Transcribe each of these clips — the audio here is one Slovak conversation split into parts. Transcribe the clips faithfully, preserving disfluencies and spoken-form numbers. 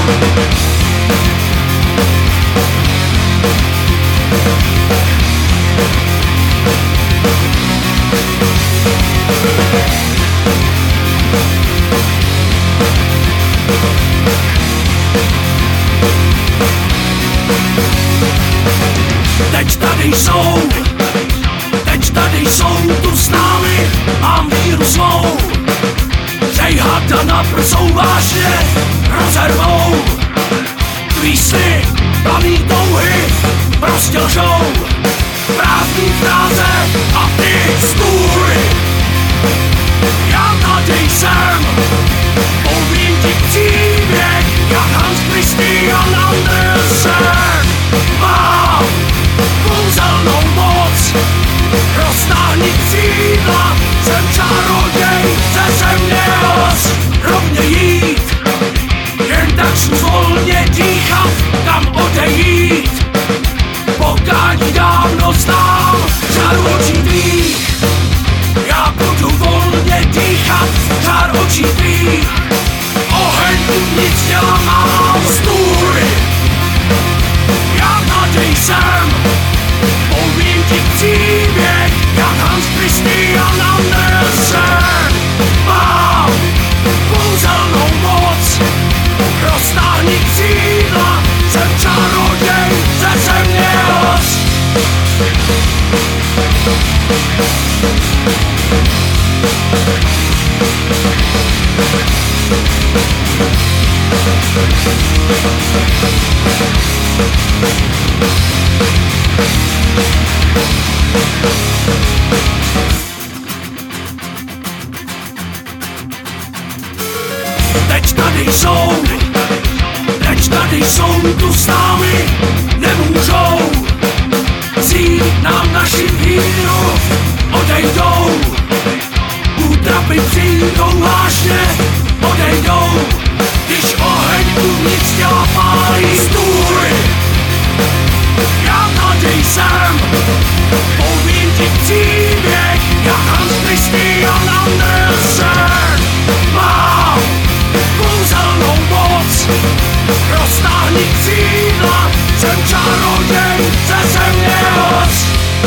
Teď tady jsou, teď tady jsou tu s námi, mám víru svou. Řejhat a naprsou vážně rozervou. Tvý sny, planý touhy, prostě lžou. Prázdný fráze a ty stůj. Já tady jsem, povím ti příběh, jak Hans Christian Andersen. Mám kouzelnou moc, roztáhni křídla, jsem čaroděj ze země os. Rovně jít, jen tak volně dýchat, kam odejít. Pokání dávno znám, čar očí tvých. Já budu volně dýchat, čar očí tvých. Oheň uvnitř těla mám, stůj. Já tady jsem, povím ti příběh, jak Hans Christian Andersen. Mám kouzelnou moc, roztáhni křídla, jsem čaroděj ze země os. Teď tady jsou, teď tady jsou tu s námi, nemůžou vzít nám naši víru, odejdou. Útrapy přijdou vážně, odejdou. Když oheň uvnitř těla pálí, stůj. Já tady jsem, povím ti příběh, jak Hans Christian Andersen. Mám kouzelnou moc, roztáhni křídla, jsem čaroděj ze země os.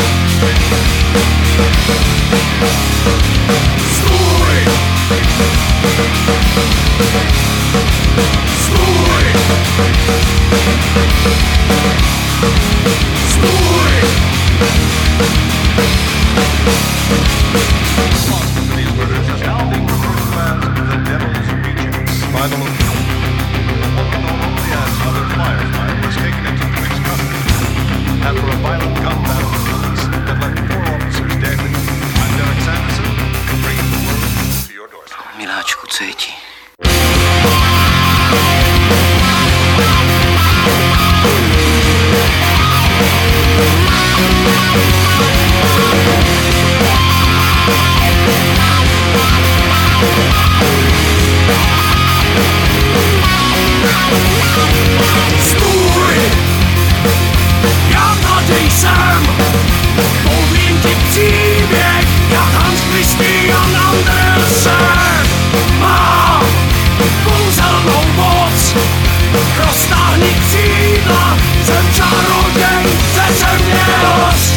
Stůj. Stůj. Stůj. These murders is now being referred to as the Devil's Reach. By the look, what we know only as Mother Firefly was taken into police custody after a violent gun battle with police that left four officers dead. I'm Derek Sanderson, bringing the world to your doorstep. Miláčku, co je ti? Stůj. Já tady jsem, povím ti příběh, jak Hans Christian Andersen. Mám kouzelnou moc, roztáhni křídla, jsem čaroděj ze země os.